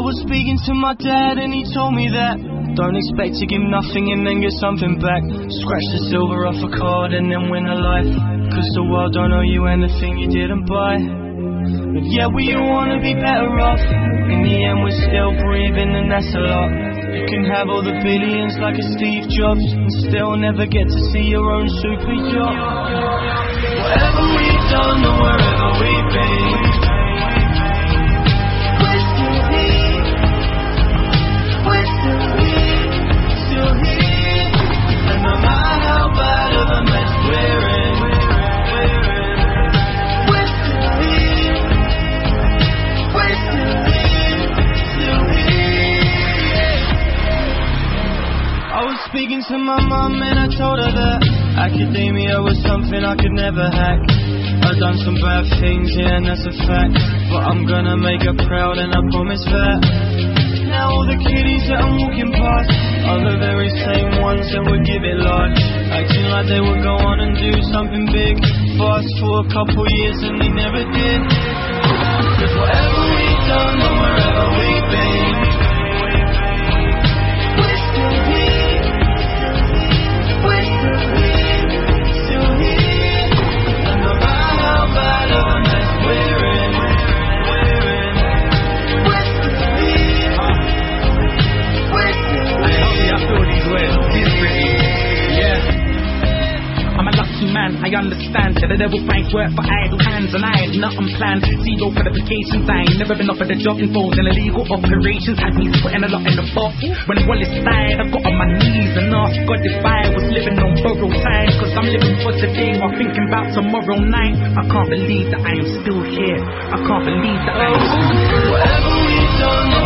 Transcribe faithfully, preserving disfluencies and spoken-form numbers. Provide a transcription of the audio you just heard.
was speaking to my dad and he told me that don't expect to give nothing and then get something back. Scratch the silver off a card and then win a life, cause the world don't owe you anything you didn't buy. But yeah, we all wanna be better off. In the end we're still breathing and that's a lot. You can have all the billions like a Steve Jobs and still never get to see your own super yacht. Whatever we've done or wherever we've been, we're still here. We're still here, still here. And no matter how bad of a mess we're in, we're still here. We're still here, still here. I was speaking to my mum and I told her that academia was something I could never hack. I've done some bad things, yeah, and that's a fact, but I'm gonna make her proud and I promise that. Now all the kiddies that I'm walking past are the very same ones that would give it large, acting like they would go on and do something big. Fast for a couple years and they never did. Cause whatever we've done or wherever we've been, we're still here. We're still here, still here. And no matter how bad of a mess we're in, we're still here. We're still here. I feel these words differently. Yeah. I'm a lucky man, I understand. That the devil finds work for idle hands, and I had nothing planned. Zero qualifications, I ain't never been offered a job involved in illegal operations. Had me putting a lot in the box. When Wallace died, I got on my knees and asked God if I was living on borrowed time. Cause I'm living for today while thinking about tomorrow night. I can't believe that I am still here. I can't believe that I am still here. Whatever we've done